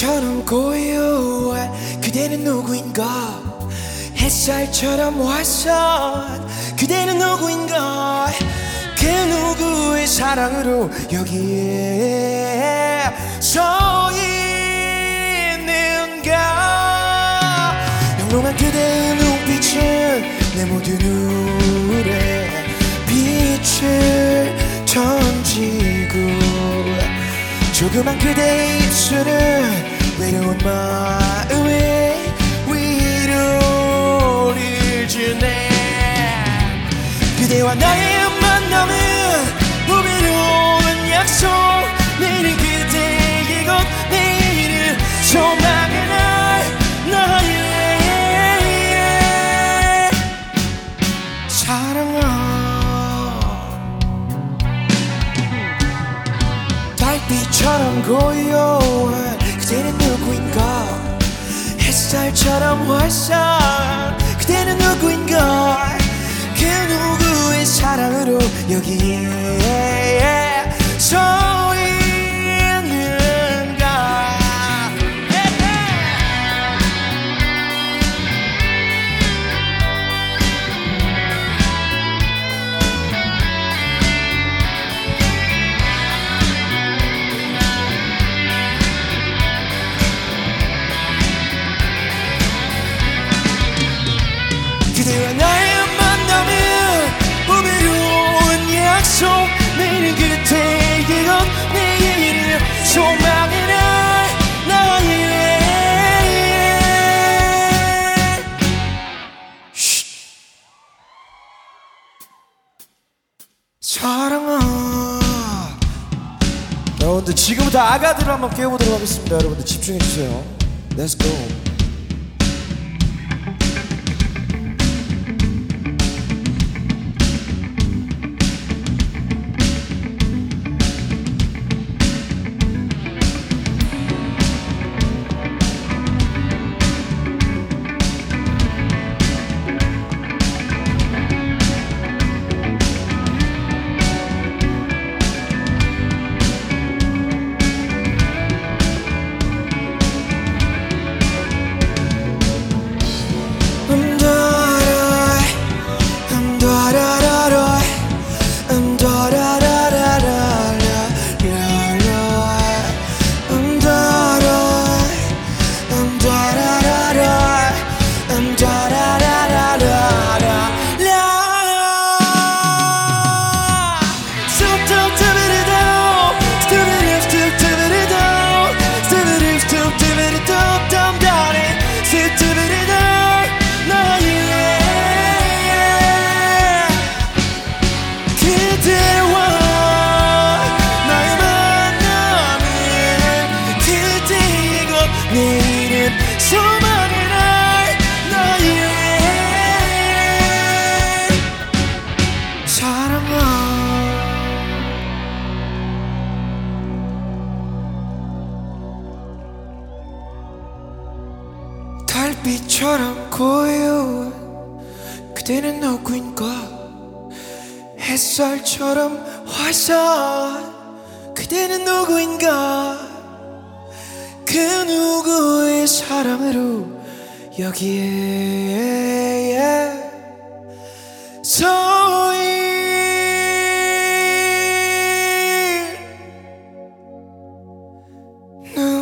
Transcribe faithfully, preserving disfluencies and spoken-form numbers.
달빛처럼 고요해 그대는 누구인가 햇살처럼 화사한 그대는 누구인가 그 누구의 사랑으로 여기에 서 있는가 영롱한 그대의 눈빛은 내 모든 우울에 빛을 던지고 조그만 그대의 입술은 외로운 마음에 위로를 주네 그대와 나의 만남은 보배로운 약속 내일은 그대의 것 내일은 소망의 날 나의 사랑아 달빛처럼 고요한 그대는 누구인가 햇살처럼 화사한 그대는 누구인가 그 누구의 사랑으로 여기에 서 있는가 그대와 나의 만남은 보배로운 약속 내일은 그대의 것 내일은 소망의 날 나의 쉿. 사랑아 여러분들 지금부터 아가들을 한번 깨워보도록 하겠습니다. 여러분들 집중해주세요. Let's go. 내일은 소망의 날 나의 사랑아 달빛처럼 고요한 그대는 누구인가 햇살처럼 화사한 그대는 누구인가 그 누구의 사랑으로 여기에 서 있는